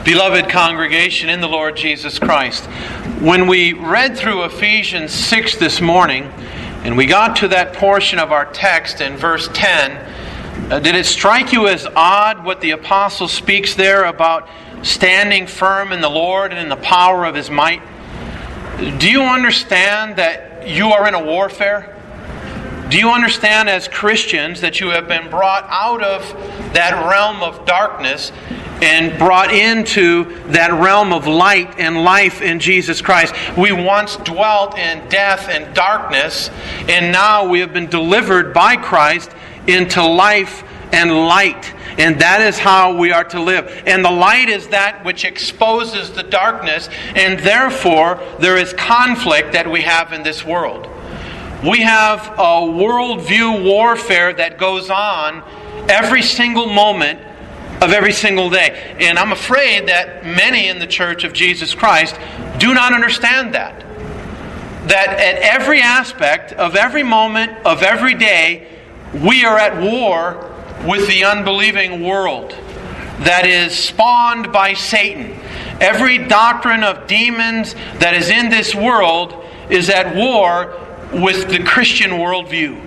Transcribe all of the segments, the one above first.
Beloved congregation in the Lord Jesus Christ, when we read through Ephesians 6 this morning, and we got to that portion of our text in verse 10, did it strike you as odd what the apostle speaks there about standing firm in the Lord and in the power of His might? Do you understand that you are in a warfare? Do you understand as Christians that you have been brought out of that realm of darkness and brought into that realm of light and life in Jesus Christ? We once dwelt in death and darkness, and now we have been delivered by Christ into life and light. And that is how we are to live. And the light is that which exposes the darkness, and therefore there is conflict that we have in this world. We have a worldview warfare that goes on every single moment of every single day. And I'm afraid that many in the Church of Jesus Christ do not understand that. That at every aspect of every moment of every day, we are at war with the unbelieving world that is spawned by Satan. Every doctrine of demons that is in this world is at war with the Christian worldview.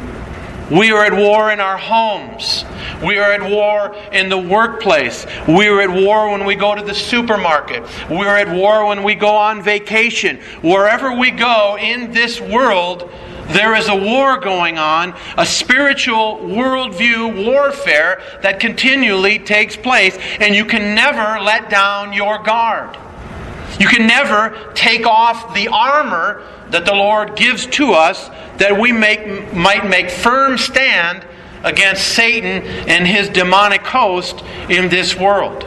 We are at war in our homes. We are at war in the workplace. We are at war when we go to the supermarket. We are at war when we go on vacation. Wherever we go in this world, there is a war going on, a spiritual worldview warfare that continually takes place, and you can never let down your guard. You can never take off the armor that the Lord gives to us that we might make firm stand against Satan and his demonic host in this world.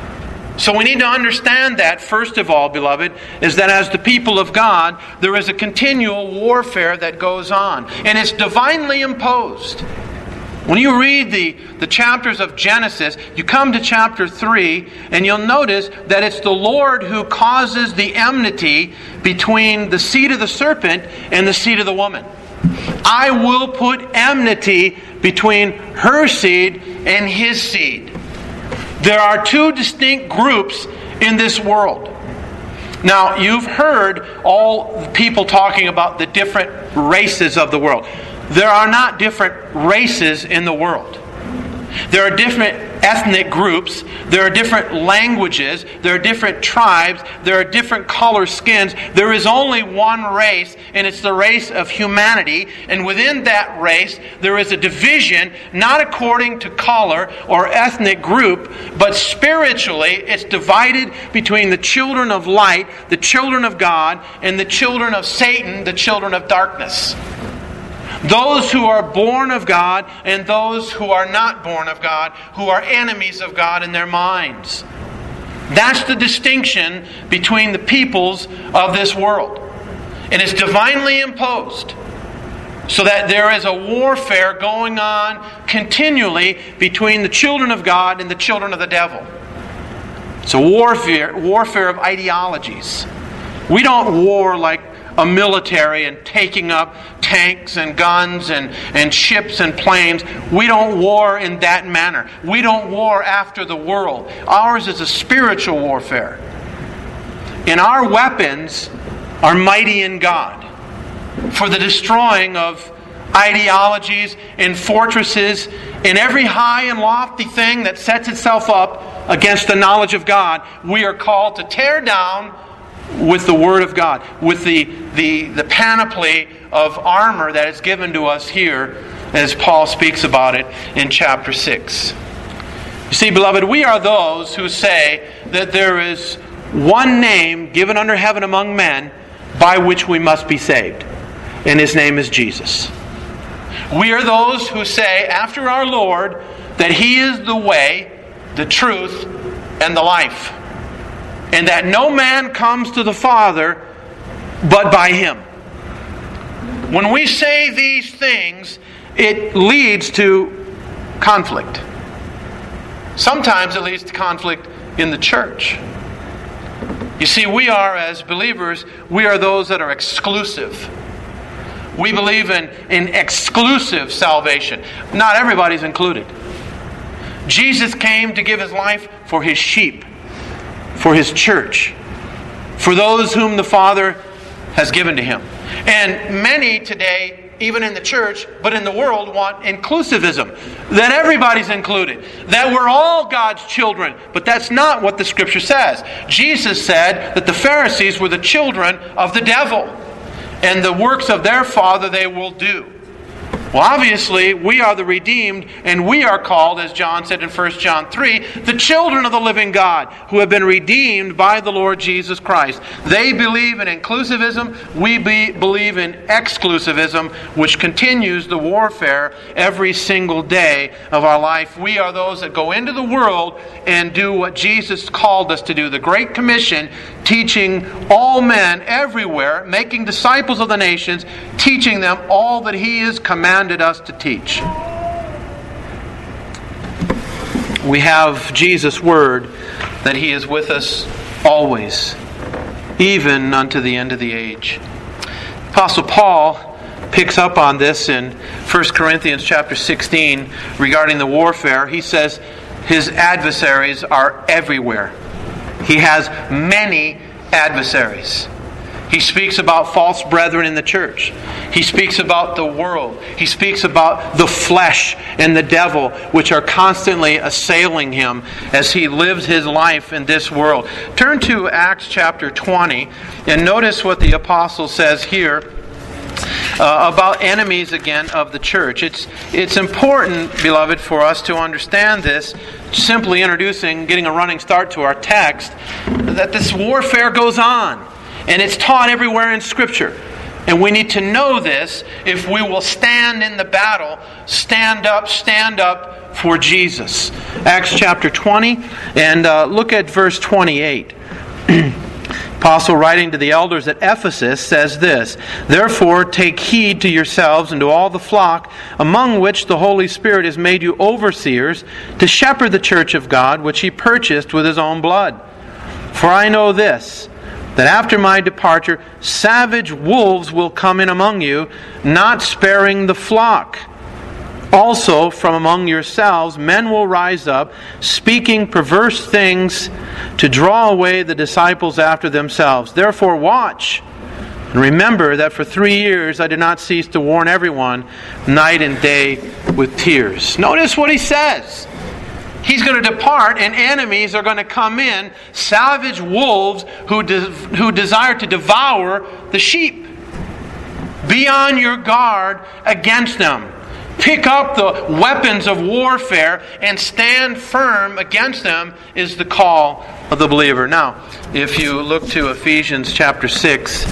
So we need to understand that, first of all, beloved, is that as the people of God, there is a continual warfare that goes on. And it's divinely imposed. When you read the chapters of Genesis, you come to chapter 3, and you'll notice that it's the Lord who causes the enmity between the seed of the serpent and the seed of the woman. I will put enmity between her seed and his seed. There are two distinct groups in this world. Now, you've heard all people talking about the different races of the world. There are not different races in the world. There are different ethnic groups. There are different languages. There are different tribes. There are different color skins. There is only one race, and it's the race of humanity. And within that race, there is a division, not according to color or ethnic group, but spiritually, it's divided between the children of light, the children of God, and the children of Satan, the children of darkness. Those who are born of God and those who are not born of God, who are enemies of God in their minds. That's the distinction between the peoples of this world. And it's divinely imposed. So that there is a warfare going on continually between the children of God and the children of the devil. It's a warfare of ideologies. We don't war like a military and taking up tanks and guns and ships and planes. We don't war in that manner. We don't war after the world. Ours is a spiritual warfare. And our weapons are mighty in God for the destroying of ideologies and fortresses and every high and lofty thing that sets itself up against the knowledge of God. We are called to tear down with the Word of God, with the panoply of armor that is given to us here, as Paul speaks about it in chapter 6. You see, beloved, we are those who say that there is one name given under heaven among men by which we must be saved, and His name is Jesus. We are those who say after our Lord that He is the way, the truth, and the life. And that no man comes to the Father but by Him. When we say these things, it leads to conflict. Sometimes it leads to conflict in the church. You see, we are, as believers, we are those that are exclusive. We believe in exclusive salvation. Not everybody's included. Jesus came to give His life for His sheep. for His church, for those whom the Father has given to Him. And many today, even in the church, but in the world, want inclusivism. That everybody's included. That we're all God's children. But that's not what the Scripture says. Jesus said that the Pharisees were the children of the devil. And the works of their father they will do. Well, obviously, we are the redeemed, and we are called, as John said in 1 John 3, the children of the living God, who have been redeemed by the Lord Jesus Christ. They believe in inclusivism. We believe in exclusivism, which continues the warfare every single day of our life. We are those that go into the world and do what Jesus called us to do, the Great Commission, teaching all men everywhere, making disciples of the nations, teaching them all that He has commanded us to teach. We have Jesus' word that He is with us always, even unto the end of the age. Apostle Paul picks up on this in 1 Corinthians chapter 16 regarding the warfare. He says his adversaries are everywhere. He has many adversaries. He speaks about false brethren in the church. He speaks about the world. He speaks about the flesh and the devil, which are constantly assailing him as he lives his life in this world. Turn to Acts chapter 20 and notice what the apostle says here about enemies again of the church. It's important, beloved, for us to understand this, simply getting a running start to our text, that this warfare goes on. And it's taught everywhere in Scripture. And we need to know this if we will stand in the battle, stand up for Jesus. Acts chapter 20, and look at verse 28. Apostle writing to the elders at Ephesus says this, "Therefore take heed to yourselves and to all the flock, among which the Holy Spirit has made you overseers, to shepherd the church of God, which He purchased with His own blood. For I know this, that after my departure, savage wolves will come in among you, not sparing the flock. Also, from among yourselves, men will rise up, speaking perverse things to draw away the disciples after themselves. Therefore, watch, and remember that for 3 years I did not cease to warn everyone, night and day with tears." Notice what he says. He's going to depart, and enemies are going to come in, savage wolves who desire to devour the sheep. Be on your guard against them. Pick up the weapons of warfare and stand firm against them is the call of the believer. Now, if you look to Ephesians chapter 6,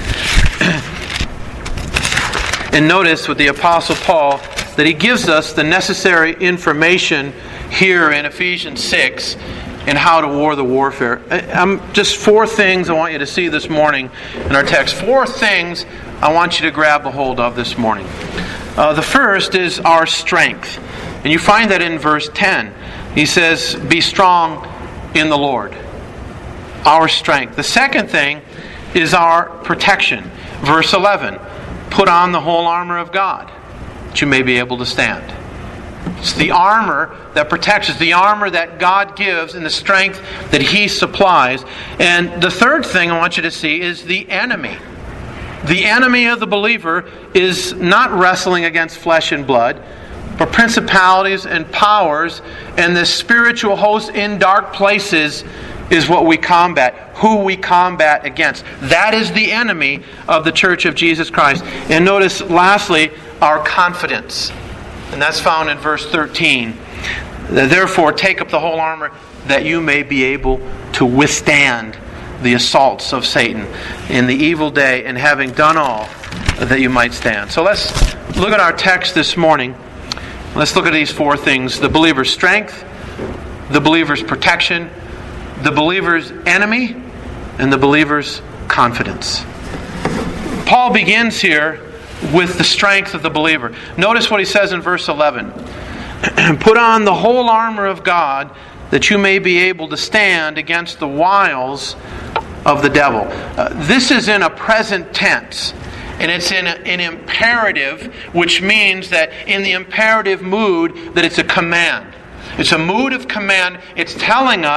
and notice with the Apostle Paul that he gives us the necessary information here in Ephesians 6 and how to war the warfare. Just 4 things I want you to see this morning in our text. 4 things I want you to grab a hold of this morning. The first is our strength. And you find that in verse 10. He says, "Be strong in the Lord." Our strength. The second thing is our protection. Verse 11. "Put on the whole armor of God, that you may be able to stand." It's the armor that protects us, the armor that God gives and the strength that He supplies. And the third thing I want you to see is the enemy. The enemy of the believer is not wrestling against flesh and blood, but principalities and powers, and the spiritual hosts in dark places is what we combat, who we combat against. That is the enemy of the Church of Jesus Christ. And notice, lastly, our confidence. And that's found in verse 13. "Therefore, take up the whole armor that you may be able to withstand the assaults of Satan in the evil day, and having done all, that you might stand." So let's look at our text this morning. Let's look at these 4 things. The believer's strength, the believer's protection, the believer's enemy, and the believer's confidence. Paul begins here with the strength of the believer. Notice what he says in verse 11. "Put on the whole armor of God, that you may be able to stand against the wiles of the devil." This is in a present tense. And it's in an imperative, which means that in the imperative mood, that it's a command. It's a mood of command. It's telling us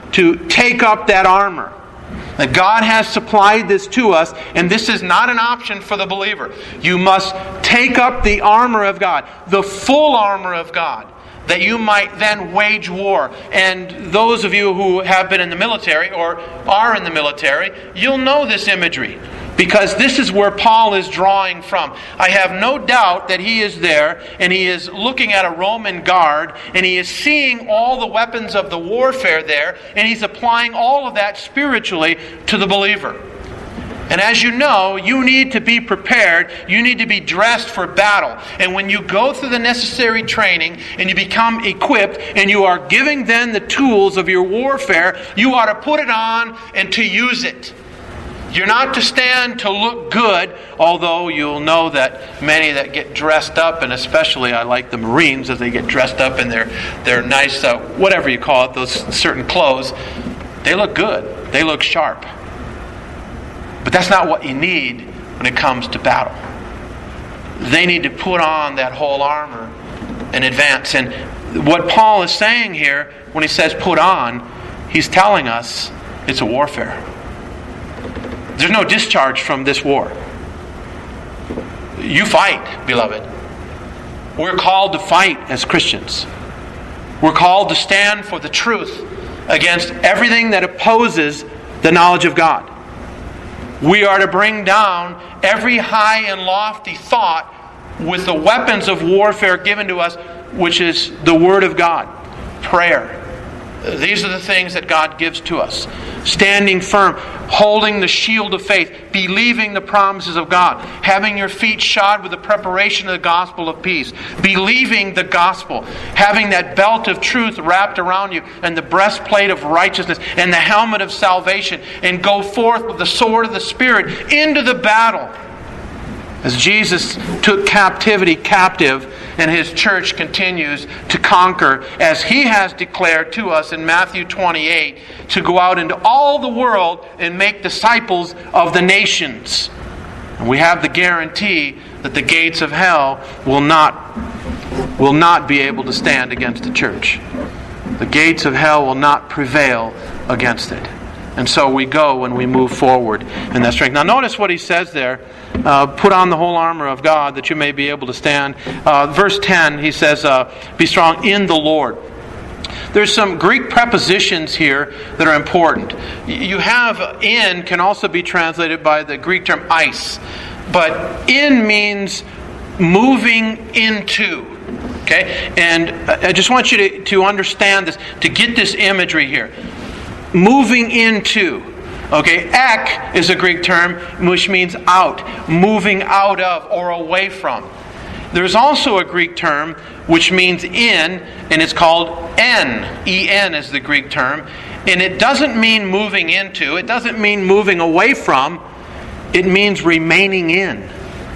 to take up that armor. That God has supplied this to us, and this is not an option for the believer. You must take up the armor of God, the full armor of God, that you might then wage war. And those of you who have been in the military or are in the military, you'll know this imagery, because this is where Paul is drawing from. I have no doubt that he is there and he is looking at a Roman guard and he is seeing all the weapons of the warfare there, and he's applying all of that spiritually to the believer. And as you know, you need to be prepared. You need to be dressed for battle. And when you go through the necessary training and you become equipped and you are giving then the tools of your warfare, you ought to put it on and to use it. You're not to stand to look good, although you'll know that many that get dressed up, and especially I like the Marines as they get dressed up in their nice, whatever you call it, those certain clothes, they look good. They look sharp. But that's not what you need when it comes to battle. They need to put on that whole armor and advance. And what Paul is saying here, when he says put on, he's telling us it's a warfare. There's no discharge from this war. You fight, beloved. We're called to fight as Christians. We're called to stand for the truth against everything that opposes the knowledge of God. We are to bring down every high and lofty thought with the weapons of warfare given to us, which is the Word of God, prayer. These are the things that God gives to us. Standing firm, holding the shield of faith, believing the promises of God, having your feet shod with the preparation of the gospel of peace, believing the gospel, having that belt of truth wrapped around you, and the breastplate of righteousness, and the helmet of salvation, and go forth with the sword of the Spirit into the battle. As Jesus took captivity captive, and His church continues to conquer, as He has declared to us in Matthew 28, to go out into all the world and make disciples of the nations. And we have the guarantee that the gates of hell will not be able to stand against the church. The gates of hell will not prevail against it. And so we go when we move forward in that strength. Now notice what he says there. Put on the whole armor of God that you may be able to stand. Verse 10, he says, be strong in the Lord. There's some Greek prepositions here that are important. You have in can also be translated by the Greek term eis. But in means moving into. Okay? And I just want you to understand this, to get this imagery here. Moving into. Okay, ek is a Greek term which means out, moving out of or away from. There's also a Greek term which means in, and it's called en. En is the Greek term. And it doesn't mean moving into, it doesn't mean moving away from, it means remaining in.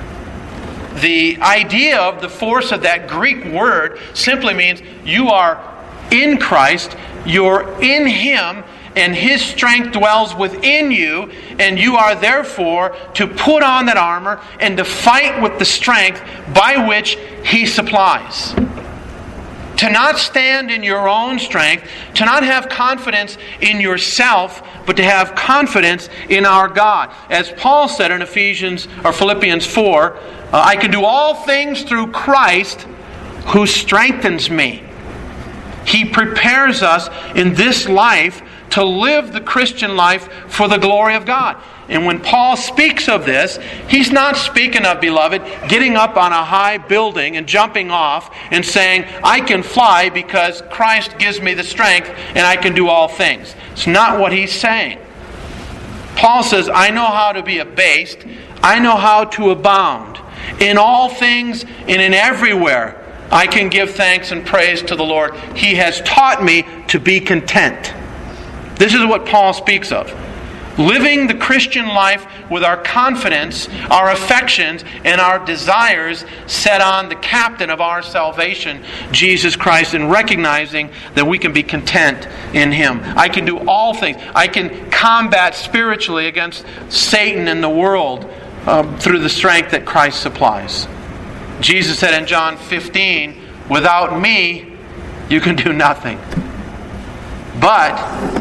The idea of the force of that Greek word simply means you are in Christ, you're in Him, and His strength dwells within you, and you are therefore to put on that armor and to fight with the strength by which He supplies. To not stand in your own strength, to not have confidence in yourself, but to have confidence in our God. As Paul said in Philippians 4, I can do all things through Christ who strengthens me. He prepares us in this life to live the Christian life for the glory of God. And when Paul speaks of this, he's not speaking of, beloved, getting up on a high building and jumping off and saying, I can fly because Christ gives me the strength and I can do all things. It's not what he's saying. Paul says, I know how to be abased. I know how to abound. In all things and in everywhere, I can give thanks and praise to the Lord. He has taught me to be content. This is what Paul speaks of. Living the Christian life with our confidence, our affections, and our desires set on the captain of our salvation, Jesus Christ, and recognizing that we can be content in Him. I can do all things. I can combat spiritually against Satan and the world through the strength that Christ supplies. Jesus said in John 15, without me, you can do nothing. But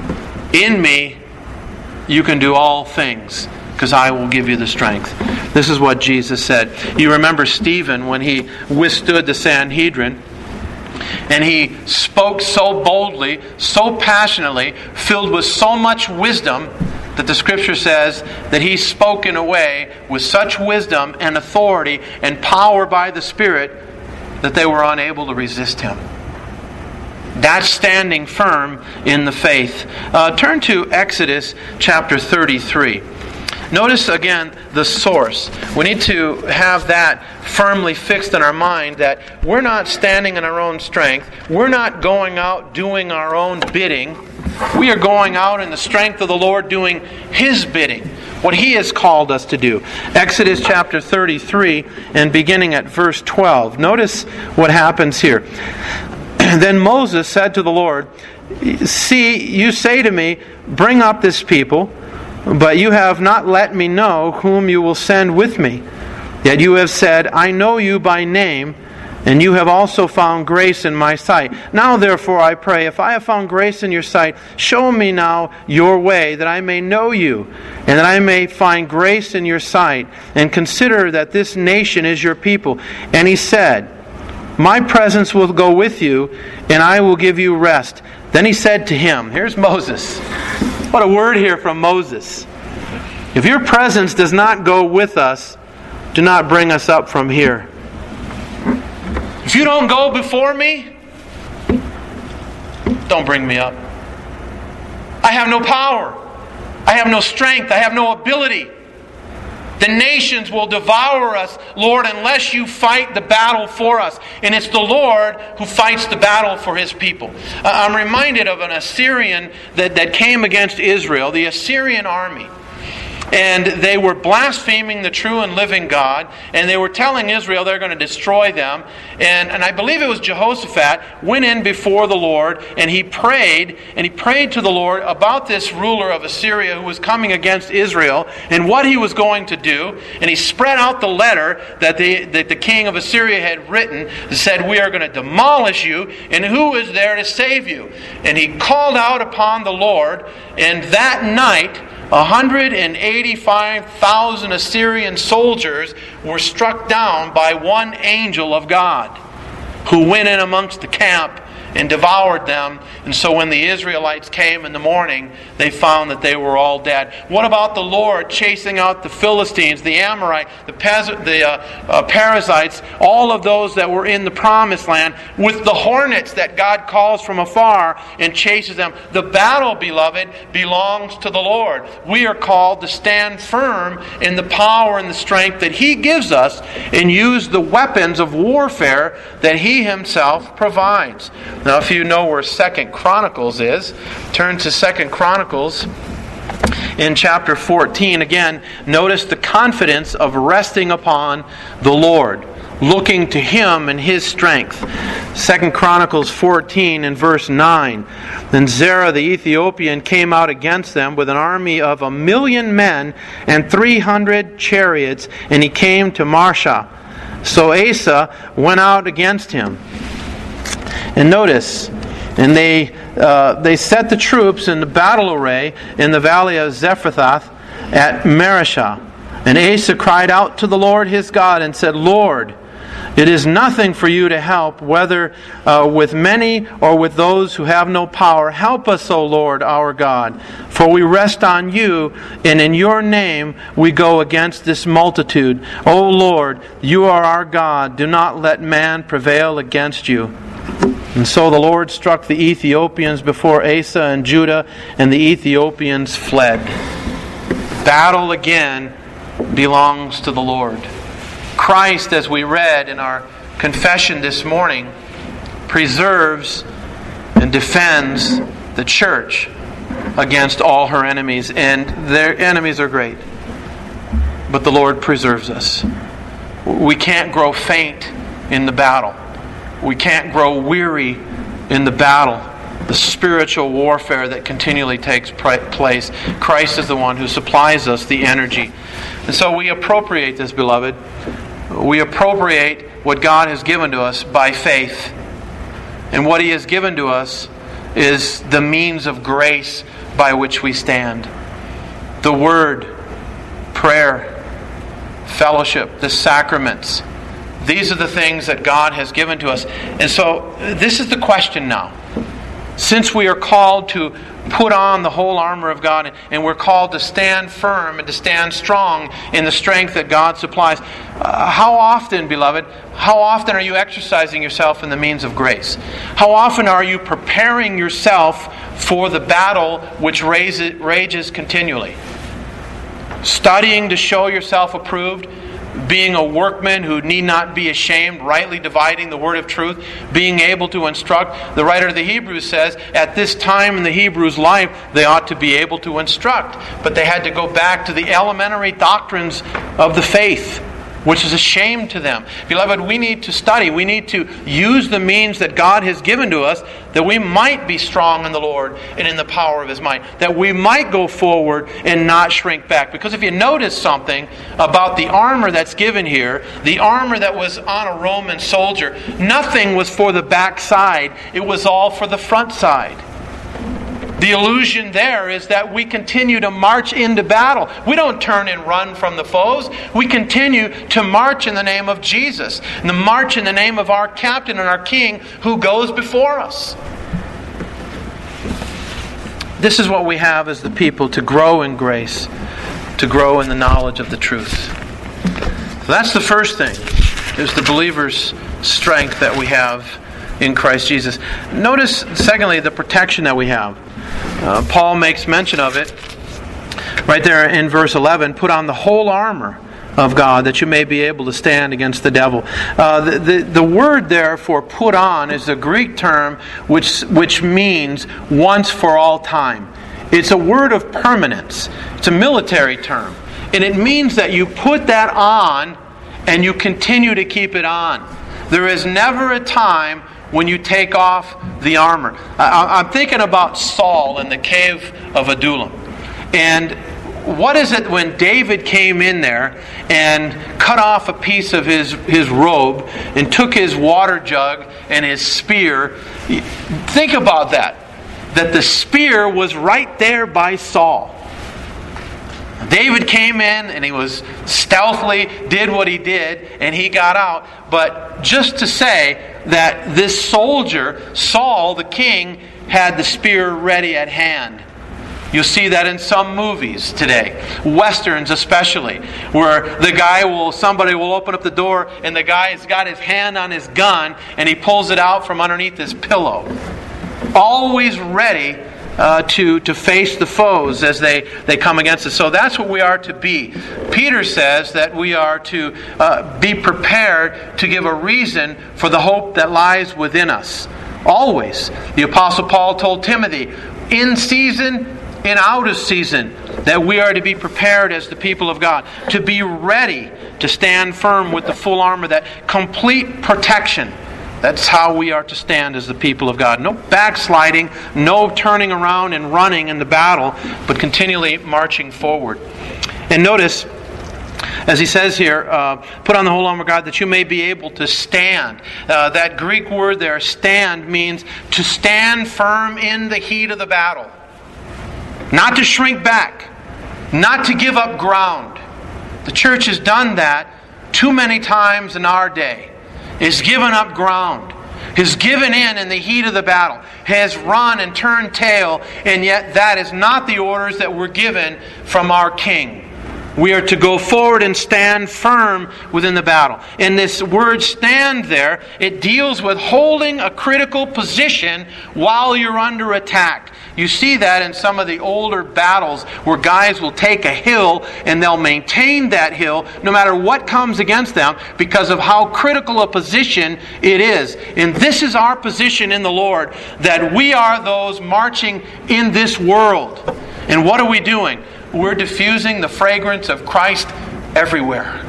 In me, you can do all things, because I will give you the strength. This is what Jesus said. You remember Stephen when he withstood the Sanhedrin, and he spoke so boldly, so passionately, filled with so much wisdom, that the Scripture says that he spoke in a way with such wisdom and authority and power by the Spirit that they were unable to resist him. That's standing firm in the faith. Turn to Exodus chapter 33. Notice again the source. We need to have that firmly fixed in our mind, that we're not standing in our own strength. We're not going out doing our own bidding. We are going out in the strength of the Lord doing His bidding, what He has called us to do. Exodus chapter 33 and beginning at verse 12. Notice what happens here. Then Moses said to the Lord, "See, you say to me, bring up this people, but you have not let me know whom you will send with me. Yet you have said, I know you by name, and you have also found grace in my sight. Now therefore I pray, if I have found grace in your sight, show me now your way, that I may know you, and that I may find grace in your sight, and consider that this nation is your people." And he said, "My presence will go with you, and I will give you rest." Then he said to him, here's Moses. What a word here from Moses. "If your presence does not go with us, do not bring us up from here." If you don't go before me, don't bring me up. I have no power. I have no strength. I have no ability. The nations will devour us, Lord, unless you fight the battle for us. And it's the Lord who fights the battle for His people. I'm reminded of an Assyrian that came against Israel, the Assyrian army. And they were blaspheming the true and living God. And they were telling Israel they're going to destroy them. And I believe it was Jehoshaphat went in before the Lord. And he prayed. And he prayed to the Lord about this ruler of Assyria who was coming against Israel. And what he was going to do. And he spread out the letter that the king of Assyria had written. That said, we are going to demolish you. And who is there to save you? And he called out upon the Lord. And that night, 185,000 Assyrian soldiers were struck down by one angel of God, who went in amongst the camp and devoured them. And so when the Israelites came in the morning, they found that they were all dead. What about the Lord chasing out the Philistines, the Amorite, the Perizzites, all of those that were in the promised land, with the hornets that God calls from afar and chases them? The battle, beloved, belongs to the Lord. We are called to stand firm in the power and the strength that He gives us and use the weapons of warfare that He Himself provides. Now, if you know where 2 Chronicles is, turn to 2 Chronicles in chapter 14. Again, notice the confidence of resting upon the Lord, looking to Him and His strength. 2 Chronicles 14 and verse 9. Then Zerah the Ethiopian came out against them with an army of 1,000,000 men and 300 chariots, and he came to Marshah. So Asa went out against him. And notice, and they set the troops in the battle array in the valley of Zephathath at Marishah. And Asa cried out to the Lord his God and said, Lord, it is nothing for you to help, whether with many or with those who have no power. Help us, O Lord, our God, for we rest on you, and in your name we go against this multitude. O Lord, you are our God. Do not let man prevail against you. And so the Lord struck the Ethiopians before Asa and Judah, and the Ethiopians fled. Battle again belongs to the Lord. Christ, as we read in our confession this morning, preserves and defends the church against all her enemies. And their enemies are great. But the Lord preserves us. We can't grow faint in the battle. We can't grow weary in the battle, the spiritual warfare that continually takes place. Christ is the one who supplies us the energy. And so we appropriate this, beloved. We appropriate what God has given to us by faith. And what He has given to us is the means of grace by which we stand. The Word, prayer, fellowship, the sacraments. These are the things that God has given to us. And so this is the question now. Since we are called to put on the whole armor of God, and we're called to stand firm and to stand strong in the strength that God supplies, how often, beloved, how often are you exercising yourself in the means of grace? How often are you preparing yourself for the battle which rages continually? Studying to show yourself approved, being a workman who need not be ashamed, rightly dividing the word of truth, being able to instruct. The writer of the Hebrews says, at this time in the Hebrews' life, they ought to be able to instruct. But they had to go back to the elementary doctrines of the faith, which is a shame to them. Beloved, we need to study. We need to use the means that God has given to us that we might be strong in the Lord and in the power of His might. That we might go forward and not shrink back. Because if you notice something about the armor that's given here, the armor that was on a Roman soldier, nothing was for the back side. It was all for the front side. The illusion there is that we continue to march into battle. We don't turn and run from the foes. We continue to march in the name of Jesus. And to march in the name of our captain and our king who goes before us. This is what we have as the people to grow in grace, to grow in the knowledge of the truth. So that's the first thing, is the believer's strength that we have in Christ Jesus. Notice, secondly, the protection that we have. Paul makes mention of it right there in verse 11. Put on the whole armor of God that you may be able to stand against the devil. The word there for put on is a Greek term which means once for all time. It's a word of permanence. It's a military term. And it means that you put that on and you continue to keep it on. There is never a time when you take off the armor. I'm thinking about Saul in the cave of Adullam. And what is it when David came in there and cut off a piece of his robe and took his water jug and his spear? Think about that. That the spear was right there by Saul. David came in and he was stealthily did what he did and he got out. But just to say that this soldier, Saul, the king, had the spear ready at hand. You'll see that in some movies today, westerns especially, where somebody will open up the door and the guy's got his hand on his gun and he pulls it out from underneath his pillow. Always ready to face the foes as they come against us. So that's what we are to be. Peter says that we are to be prepared to give a reason for the hope that lies within us. Always. The Apostle Paul told Timothy, in season and out of season, that we are to be prepared as the people of God, to be ready to stand firm with the full armor, that complete protection. That's how we are to stand as the people of God. No backsliding, no turning around and running in the battle, but continually marching forward. And notice, as he says here, put on the whole armor of God that you may be able to stand. That Greek word there, stand, means to stand firm in the heat of the battle. Not to shrink back. Not to give up ground. The church has done that too many times in our day. Is given up ground, has given in the heat of the battle, has run and turned tail, and yet that is not the orders that were given from our King. We are to go forward and stand firm within the battle. And this word stand there, it deals with holding a critical position while you're under attack. You see that in some of the older battles where guys will take a hill and they'll maintain that hill no matter what comes against them because of how critical a position it is. And this is our position in the Lord, that we are those marching in this world. And what are we doing? We're diffusing the fragrance of Christ everywhere.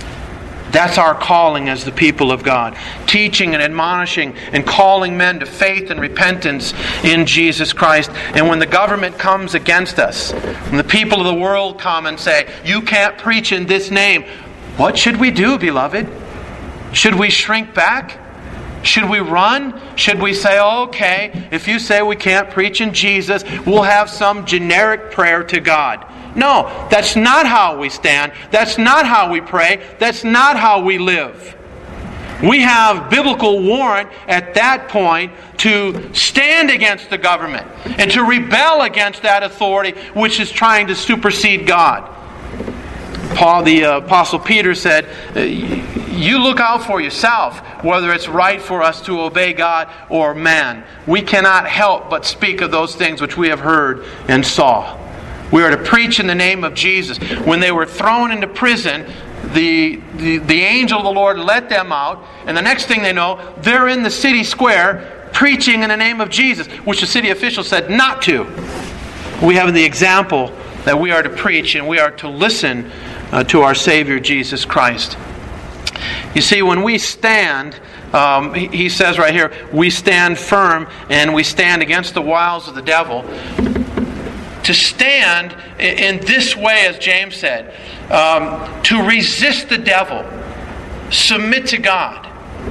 That's our calling as the people of God. Teaching and admonishing and calling men to faith and repentance in Jesus Christ. And when the government comes against us, when the people of the world come and say, you can't preach in this name, what should we do, beloved? Should we shrink back? Should we run? Should we say, okay, if you say we can't preach in Jesus, we'll have some generic prayer to God? No, that's not how we stand. That's not how we pray. That's not how we live. We have biblical warrant at that point to stand against the government and to rebel against that authority which is trying to supersede God. Paul, the Apostle Peter said, you look out for yourself whether it's right for us to obey God or man. We cannot help but speak of those things which we have heard and saw. We are to preach in the name of Jesus. When they were thrown into prison, the angel of the Lord let them out, and the next thing they know, they're in the city square preaching in the name of Jesus, which the city officials said not to. We have the example that we are to preach and we are to listen to our Savior Jesus Christ. You see, when we stand, he says right here, we stand firm and we stand against the wiles of the devil. To stand in this way, as James said, to resist the devil, submit to God,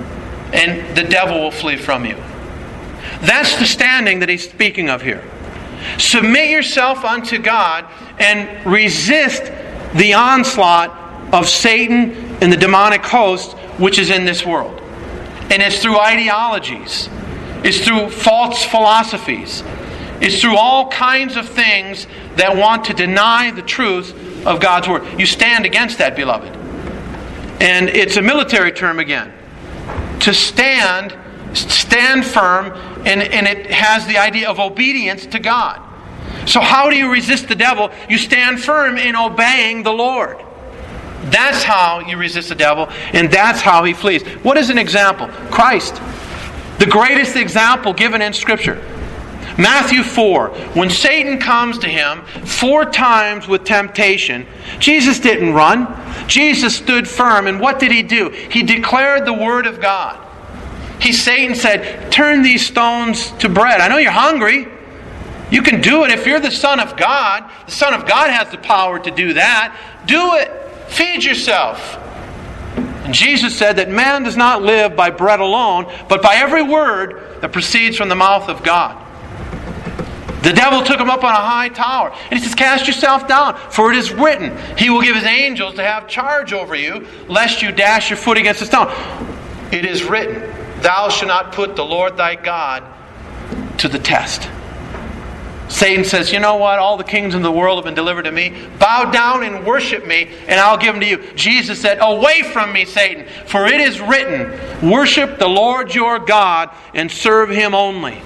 and the devil will flee from you. That's the standing that he's speaking of here. Submit yourself unto God and resist the onslaught of Satan and the demonic host which is in this world. And it's through ideologies. It's through false philosophies. It's through all kinds of things that want to deny the truth of God's Word. You stand against that, beloved. And it's a military term again. To stand firm, and it has the idea of obedience to God. So how do you resist the devil? You stand firm in obeying the Lord. That's how you resist the devil, and that's how he flees. What is an example? Christ. The greatest example given in Scripture. Matthew 4, when Satan comes to him 4 times with temptation, Jesus didn't run. Jesus stood firm, and what did he do? He declared the Word of God. Satan said, turn these stones to bread. I know you're hungry. You can do it if you're the Son of God. The Son of God has the power to do that. Do it. Feed yourself. And Jesus said that man does not live by bread alone, but by every word that proceeds from the mouth of God. The devil took him up on a high tower. And he says, cast yourself down, for it is written, He will give His angels to have charge over you, lest you dash your foot against a stone. It is written, thou shalt not put the Lord thy God to the test. Satan says, you know what? All the kingdoms of the world have been delivered to me. Bow down and worship me, and I'll give them to you. Jesus said, away from me, Satan, for it is written, worship the Lord your God and serve Him only.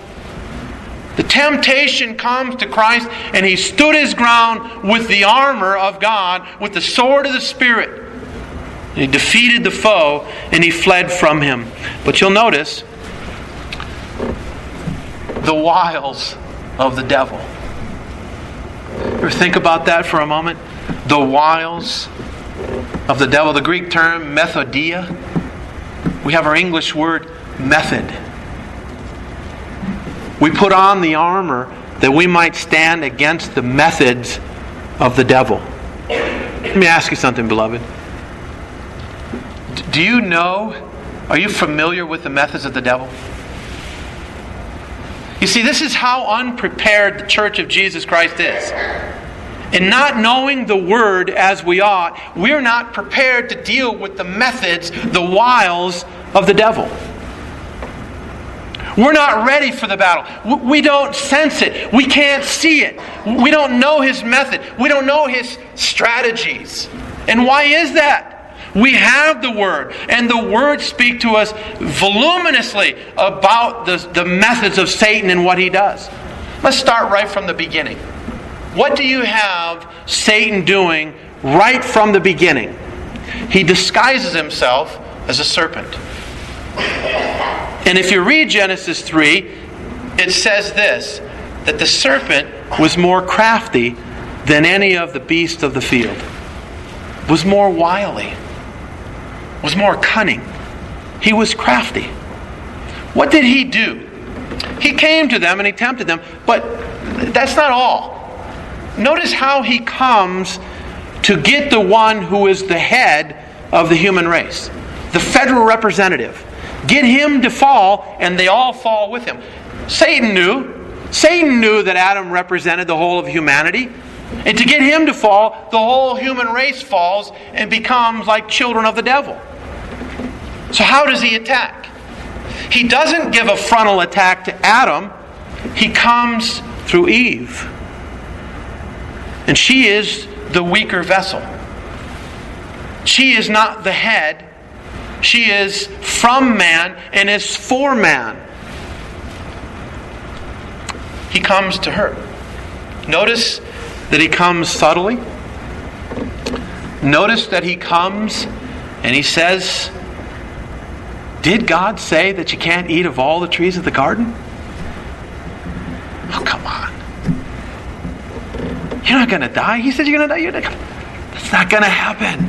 The temptation comes to Christ, and He stood His ground with the armor of God, with the sword of the Spirit. He defeated the foe, and He fled from him. But you'll notice the wiles of the devil. Ever think about that for a moment? The wiles of the devil. The Greek term methodia. We have our English word method. We put on the armor that we might stand against the methods of the devil. Let me ask you something, beloved. Do you know, are you familiar with the methods of the devil? You see, this is how unprepared the Church of Jesus Christ is. In not knowing the Word as we ought, we're not prepared to deal with the methods, the wiles of the devil. We're not ready for the battle. We don't sense it. We can't see it. We don't know his method. We don't know his strategies. And why is that? We have the Word, and the Word speaks to us voluminously about the methods of Satan and what he does. Let's start right from the beginning. What do you have Satan doing right from the beginning? He disguises himself as a serpent. And if you read Genesis 3, it says this, that the serpent was more crafty than any of the beasts of the field. Was more wily. Was more cunning. He was crafty. What did he do? He came to them and he tempted them, but that's not all. Notice how he comes to get the one who is the head of the human race, the federal representative. Get him to fall, and they all fall with him. Satan knew that Adam represented the whole of humanity. And to get him to fall, the whole human race falls and becomes like children of the devil. So how does he attack? He doesn't give a frontal attack to Adam. He comes through Eve. And she is the weaker vessel. She is not the head. She is from man and is for man. He comes to her. Notice that he comes subtly. Notice that he comes and he says, did God say that you can't eat of all the trees of the garden? Oh, come on. You're not going to die. He said you're going to die. That's not going to happen.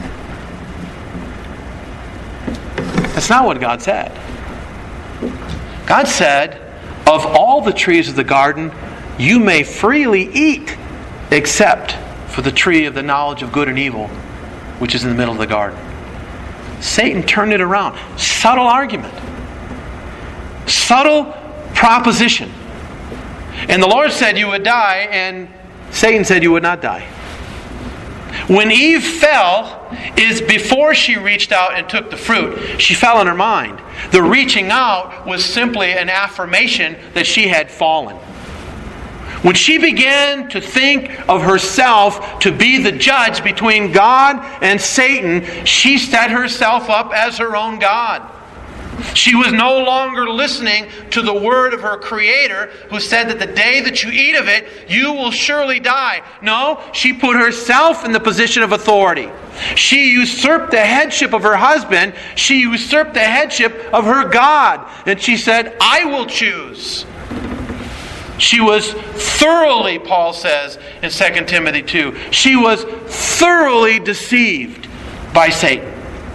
That's not what God said. God said, of all the trees of the garden, you may freely eat, except for the tree of the knowledge of good and evil, which is in the middle of the garden. Satan turned it around. Subtle argument. Subtle proposition. And the Lord said you would die, and Satan said you would not die. When Eve fell, is before she reached out and took the fruit. She fell in her mind. The reaching out was simply an affirmation that she had fallen. When she began to think of herself to be the judge between God and Satan, she set herself up as her own God. She was no longer listening to the word of her Creator, who said that the day that you eat of it, you will surely die. No, she put herself in the position of authority. She usurped the headship of her husband. She usurped the headship of her God. And she said, I will choose. She was thoroughly, Paul says in 2 Timothy 2, she was thoroughly deceived by Satan.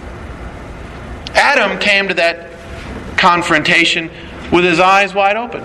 Adam came to that confrontation with his eyes wide open.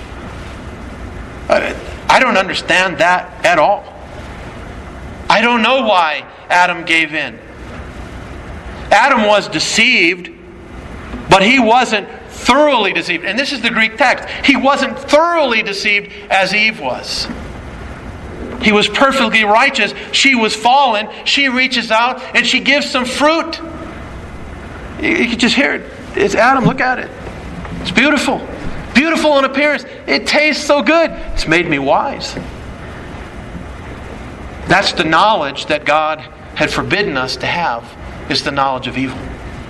I don't understand that at all. I don't know why Adam gave in. Adam was deceived, but he wasn't thoroughly deceived. And this is the Greek text. He wasn't thoroughly deceived as Eve was. He was perfectly righteous. She was fallen. She reaches out and she gives some fruit. You can just hear it. It's Adam, look at it. It's beautiful. Beautiful in appearance. It tastes so good. It's made me wise. That's the knowledge that God had forbidden us to have, is the knowledge of evil.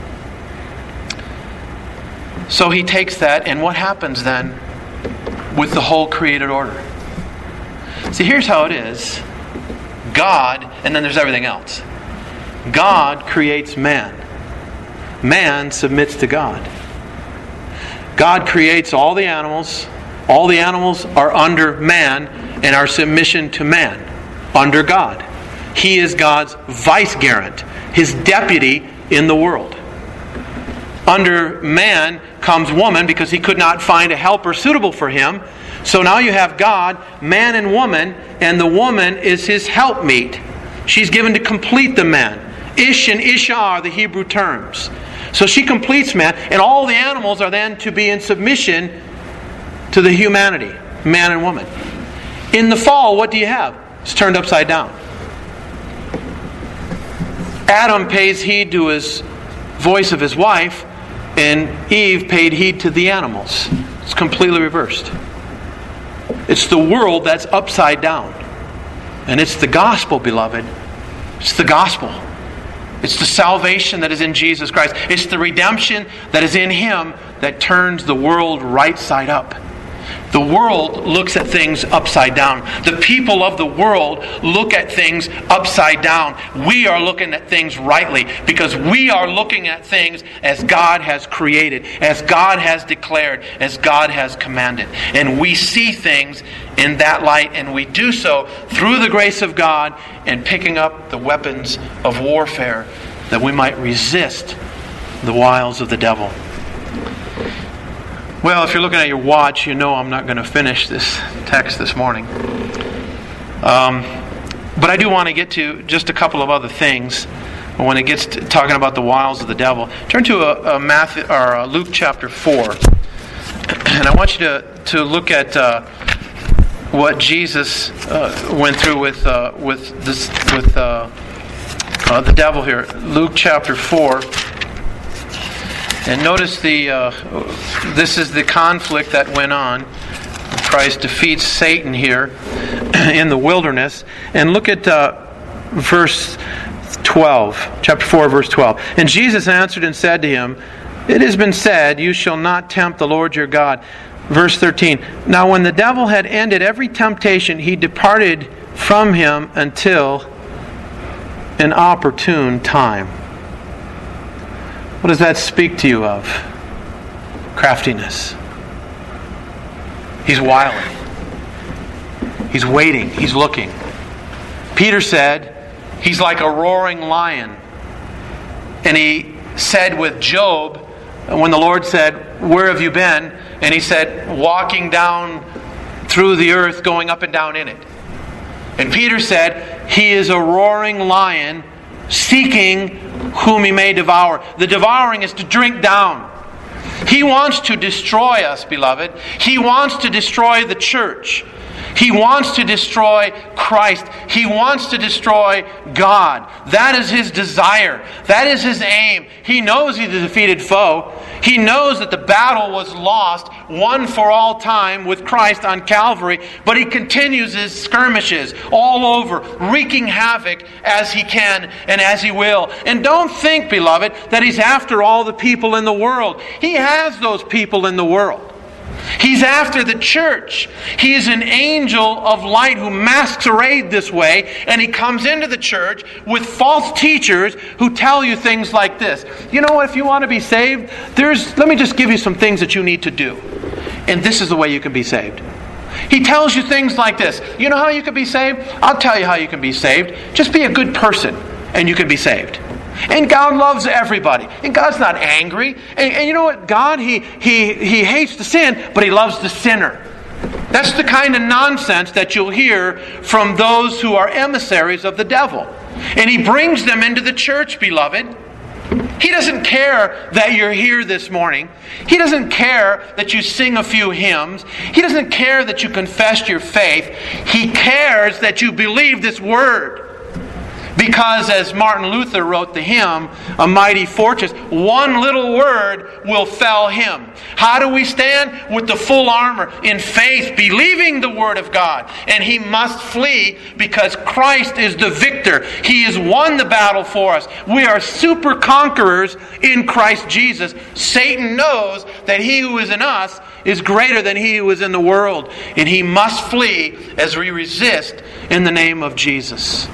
So he takes that, and what happens then with the whole created order? See, here's how it is. God, and then there's everything else. God creates man. Man submits to God. God creates all the animals. All the animals are under man and are submission to man, under God. He is God's vicegerent, his deputy in the world. Under man comes woman because he could not find a helper suitable for him. So now you have God, man and woman, and the woman is his helpmeet. She's given to complete the man. Ish and Isha are the Hebrew terms. So she completes man, and all the animals are then to be in submission to the humanity, man and woman. In the fall, what do you have? It's turned upside down. Adam pays heed to his voice of his wife, and Eve paid heed to the animals. It's completely reversed. It's the world that's upside down. And it's the gospel, beloved. It's the gospel. It's the salvation that is in Jesus Christ. It's the redemption that is in Him that turns the world right side up. The world looks at things upside down. The people of the world look at things upside down. We are looking at things rightly because we are looking at things as God has created, as God has declared, as God has commanded. And we see things in that light, and we do so through the grace of God and picking up the weapons of warfare that we might resist the wiles of the devil. Well, if you're looking at your watch, you know I'm not going to finish this text this morning. But I do want to get to just a couple of other things when it gets to talking about the wiles of the devil. Turn to Luke chapter 4. And I want you to look at what Jesus went through with the devil here. Luke chapter 4. And notice this is the conflict that went on. Christ defeats Satan here in the wilderness. And look at verse 12. Chapter 4, verse 12. And Jesus answered and said to him, "It has been said, you shall not tempt the Lord your God." Verse 13. Now when the devil had ended every temptation, he departed from him until an opportune time. What does that speak to you of? Craftiness. He's wily. He's waiting. He's looking. Peter said, he's like a roaring lion. And he said with Job, when the Lord said, "Where have you been?" And he said, "Walking down through the earth, going up and down in it." And Peter said, he is a roaring lion, seeking whom he may devour. The devouring is to drink down. He wants to destroy us, beloved. He wants to destroy the church. He wants to destroy Christ. He wants to destroy God. That is his desire. That is his aim. He knows he's a defeated foe. He knows that the battle was lost, won for all time with Christ on Calvary, but he continues his skirmishes all over, wreaking havoc as he can and as he will. And don't think, beloved, that he's after all the people in the world. He has those people in the world. He's after the church. He is an angel of light who masquerades this way, and he comes into the church with false teachers who tell you things like this. You know what? If you want to be saved, let me just give you some things that you need to do. And this is the way you can be saved. He tells you things like this. You know how you can be saved? I'll tell you how you can be saved. Just be a good person, and you can be saved. And God loves everybody. And God's not angry. And you know what? God, He hates the sin, but He loves the sinner. That's the kind of nonsense that you'll hear from those who are emissaries of the devil. And he brings them into the church, beloved. He doesn't care that you're here this morning. He doesn't care that you sing a few hymns. He doesn't care that you confessed your faith. He cares that you believe this word. Because as Martin Luther wrote the hymn, "A Mighty Fortress," one little word will fell him. How do we stand? With the full armor, in faith, believing the word of God. And he must flee because Christ is the victor. He has won the battle for us. We are super conquerors in Christ Jesus. Satan knows that he who is in us is greater than he who is in the world. And he must flee as we resist in the name of Jesus.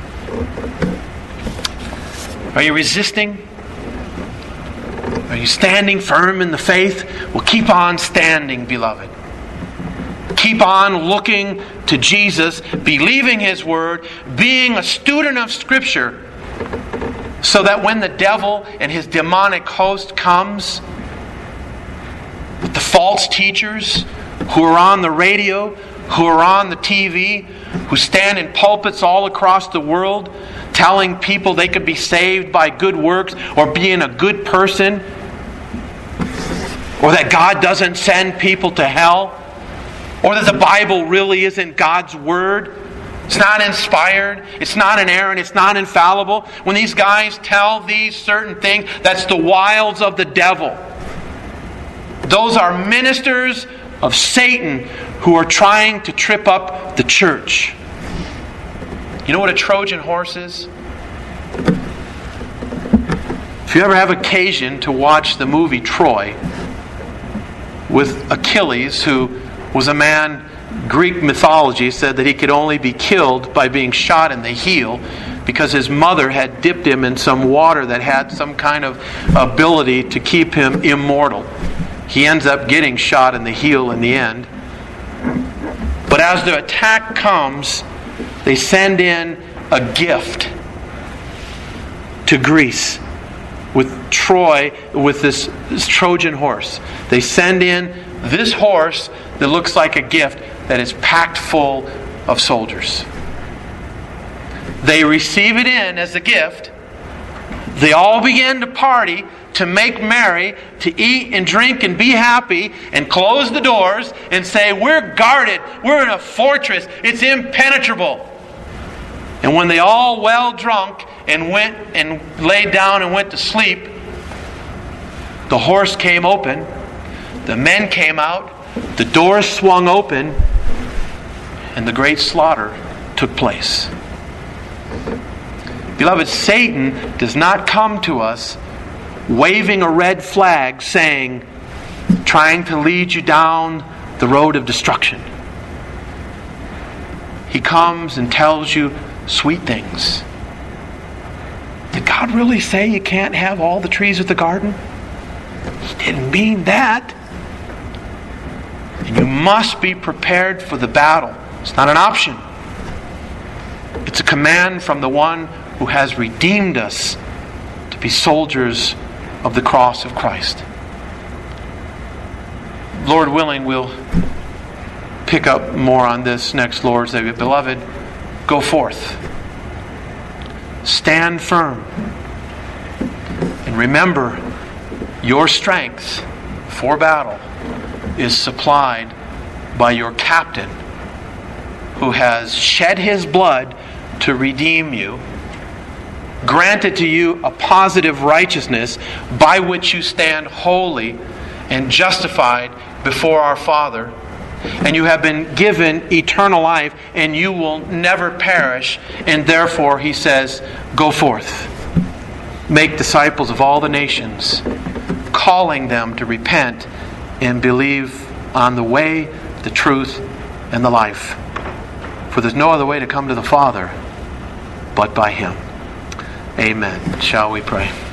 Are you resisting? Are you standing firm in the faith? Well, keep on standing, beloved. Keep on looking to Jesus, believing His Word, being a student of Scripture, so that when the devil and his demonic host comes, with the false teachers who are on the radio, who are on the TV, who stand in pulpits all across the world, telling people they could be saved by good works or being a good person, or that God doesn't send people to hell, or that the Bible really isn't God's Word. It's not inspired. It's not inerrant. It's not infallible. When these guys tell these certain things, that's the wiles of the devil. Those are ministers of Satan who are trying to trip up the church. You know what a Trojan horse is? If you ever have occasion to watch the movie Troy with Achilles, who was a man, Greek mythology said that he could only be killed by being shot in the heel because his mother had dipped him in some water that had some kind of ability to keep him immortal. He ends up getting shot in the heel in the end. But as the attack comes, they send in a gift to Greece with Troy, with this Trojan horse. They send in this horse that looks like a gift that is packed full of soldiers. They receive it in as a gift, They all began to party, to make merry, to eat and drink and be happy, and close the doors and say, we're guarded, we're in a fortress, it's impenetrable. And when they all well drunk and went and laid down and went to sleep, the horse came open, the men came out, the doors swung open, and the great slaughter took place. Beloved, Satan does not come to us waving a red flag saying, trying to lead you down the road of destruction. He comes and tells you sweet things. Did God really say you can't have all the trees of the garden? He didn't mean that. And you must be prepared for the battle. It's not an option. It's a command from the one who has redeemed us to be soldiers of the cross of Christ. Lord willing, we'll pick up more on this next Lord's Day. Beloved, go forth. Stand firm. And remember, your strength for battle is supplied by your captain, who has shed his blood to redeem you, granted to you a positive righteousness by which you stand holy and justified before our Father, and you have been given eternal life, and you will never perish. And therefore, he says, go forth. Make disciples of all the nations, calling them to repent and believe on the way, the truth, and the life. For there's no other way to come to the Father but by Him. Amen. Shall we pray?